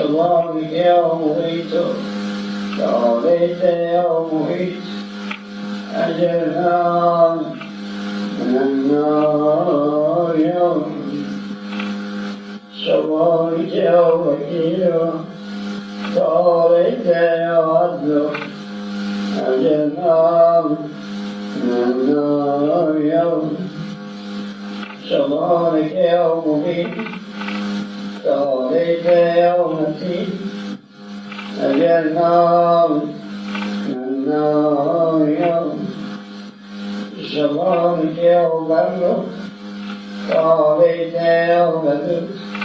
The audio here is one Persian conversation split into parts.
سبحانك يا مغيث تعاليت يا مغيث أجرنا من النار يا سبحانك يا وكيل تعاليت يا عدل أجرنا من النار يا سبحانك يا مغيث تعاليت يا مسيح أجرنا من النار يا سبحانك يا بر تعاليت يا بدر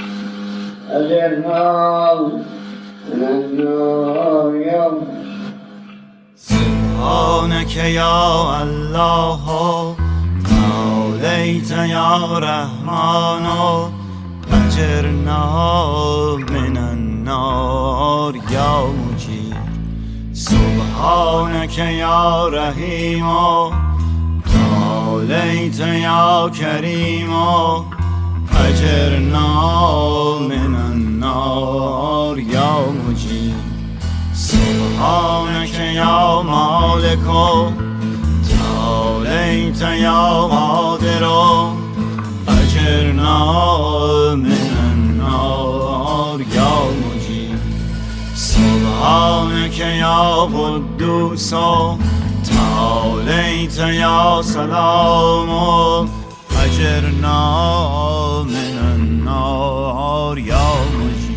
أجرنا من النار يا سبحانك يا الله تعاليت يا رحمن أجرنا من النار يا مجير سبحانك يا رحيم تعاليت يا كريم أجرنا من النار يا مجير سبحانك يا مالك تعاليت يا قادر أجرنا من النار يا مجيب سبحانك يا قدوس تعاليت يا سلام أجرنا من النار يا مجيب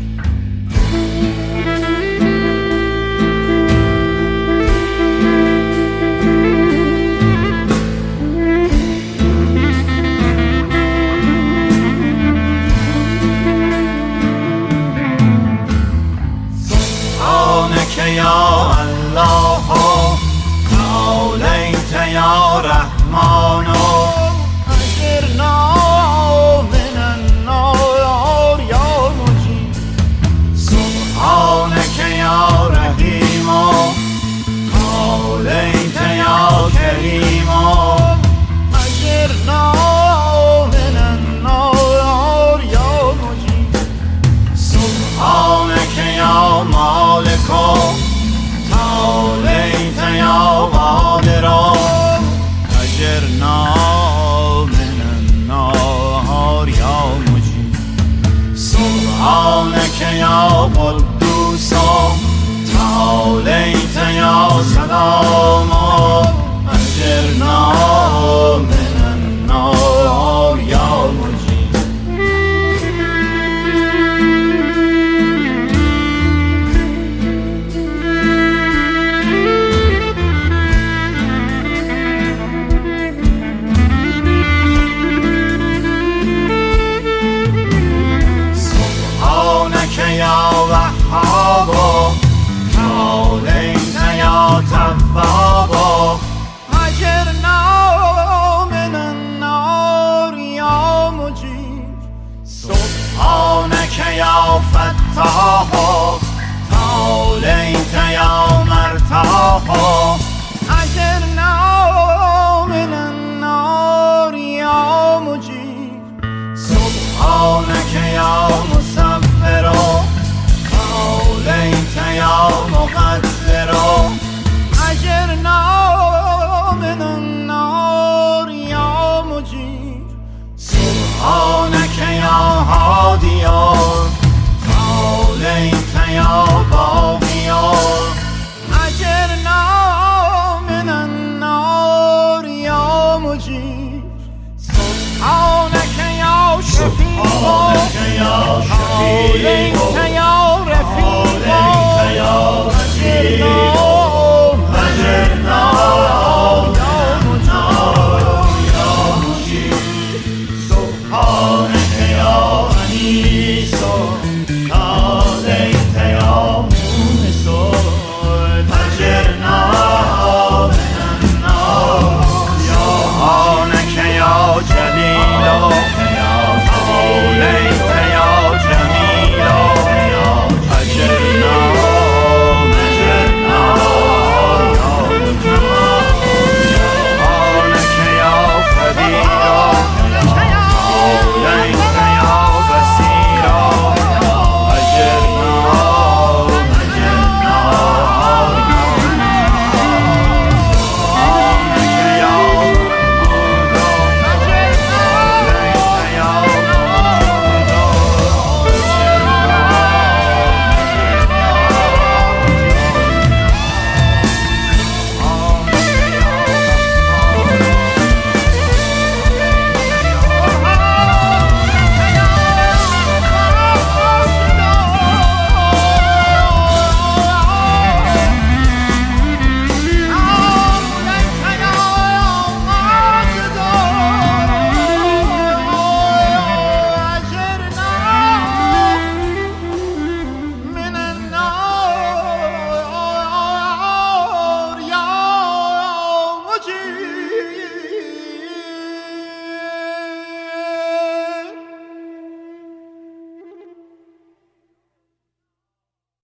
يا الله تعاليت يا رحمن أجرنا من النار يا مجيب سبحانك يا رحيم تعاليت يا كريم أجرنا من النار يا مجيب سبحانك يا مالك تعاليت يا قادر أجرنا من النار يا مجيب سبحانك يا قدوس تعاليت يا سلام